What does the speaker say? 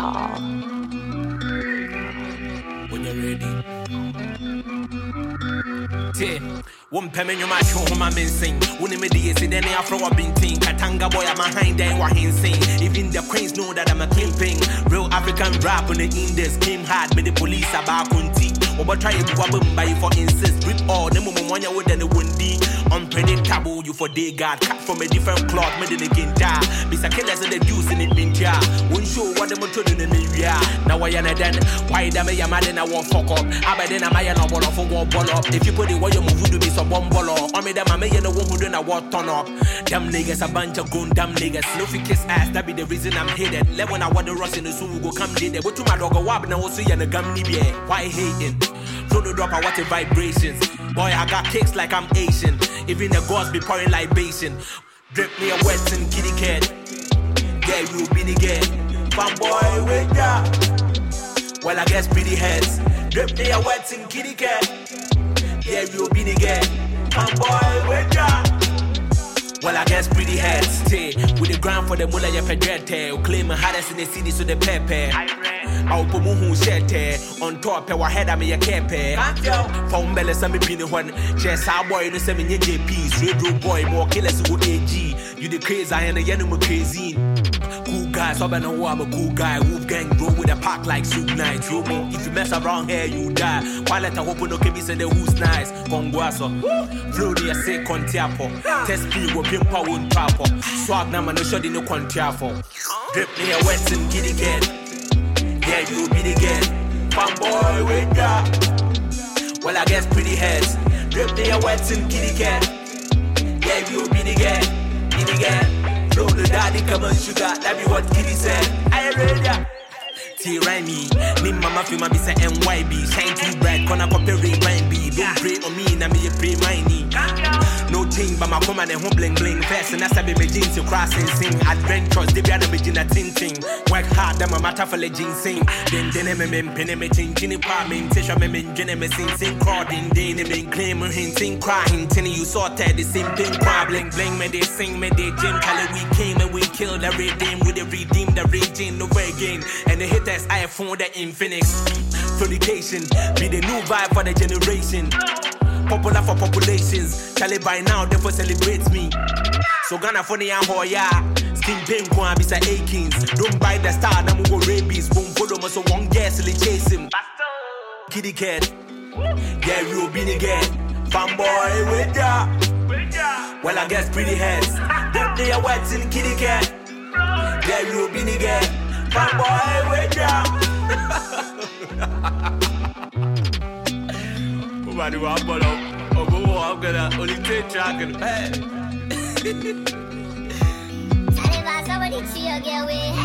Hall. When you're ready. One payment you might show my men sing. When the media say then after what been ting. Katanga boy, I'm behind them what he sing. Even the queens know that I'm a kingpin. Real African rap on the Indies came hard. Me the police about Kunti. Over try to wobble by for insist. Rip all the moment when you're with the windy. Unpredictable, you for day guard. Cut from a different cloth, made in a kinta. Mr. Killers and the juice in it, ninja. Won't show what the motor in the area. Now I am then. Why damn I am I won't fuck up. I bet then I'm a ball off one ball up. If you put it where you move to be some one ball up. I mean, them I may know one who don't know what turn up. Damn niggas, a bunch of goon, damn niggas. No fi kiss ass, that be the reason I'm hated. Let when I want the rust in the zoo, go come later. But to my dog, a wab now, see you in the gum nibia. Why hating? Throw the drop, I want the vibrations. Boy, I got kicks like I'm Asian. Even the gods be pouring libation. Drip me a wet and kitty cat. Yeah, you be the gay. Fanboy, wake up. Well, I guess pretty heads. Drip me a wet and kitty cat. Yeah, you be the gay. Fanboy, wake up. Well, I guess pretty heads. Stay with the ground for the mullah, ya pedrete. Claim my hardest in the city, so the pepe. I'll put who shete on top of head. I mean, a cape. Found belly, some be the one. Chess, our boy, the 7 JPs. Radio boy, more killers who AG. You the crazy, I am the enemy crazy. Cool guys, so I know I'm a cool guy. Wolf gang grow with a pack like Soup Night. You know, if you mess around here, you die. While let a hope no can be said the who's nice. Conguaso, flow the say contiapo. Test me with pimpa won't papo. Swag na man no shot in no contiapo. Drip me a wet and kitty cat. Yeah, you be the girl. Fanboy, wake up. Well, I guess pretty heads. Drip me a wet and kitty cat. Yeah, you be the girl. Be the girl. Flow the daddy, come on, sugar. That be what Kitty said. I read ya. T-Rhyme, name mama fi ma be say NYB. Shine too bright, gonna compare Rhyme B. Don't pray on me, na me a pray miney. No thing, but my command and home bling bling. First and that's a baby jeans to cross and sing. Adventures, they be a begin a ting. Work hard, them a matter for legend sing. Then me pin me ting, chinny pa me, tisha me gene me sing crowding. They me claim hinting, crying, tinny you sorted the same thing. Bling bling me, they sing me, they gym. Cali we came and we killed the redeem. We the redeem the raging, no way again. And the hit I found that in Phoenix. Fornication be the new vibe for the generation. Popular for populations. Charlie by now, therefore celebrates me. So Ghana for the Amboya. Skin pain, go and be say Akins. Don't buy the star, now go rabies. Boom, follow me, so one gas, chase him. Kitty cat. Yeah, you be the girl. Fanboy, wake up. Well, I guess pretty heads. They are wet in kitty cat. Yeah, you be the girl. Fanboy, wake up. I'm gonna only take track and hey. Somebody cheer, get away.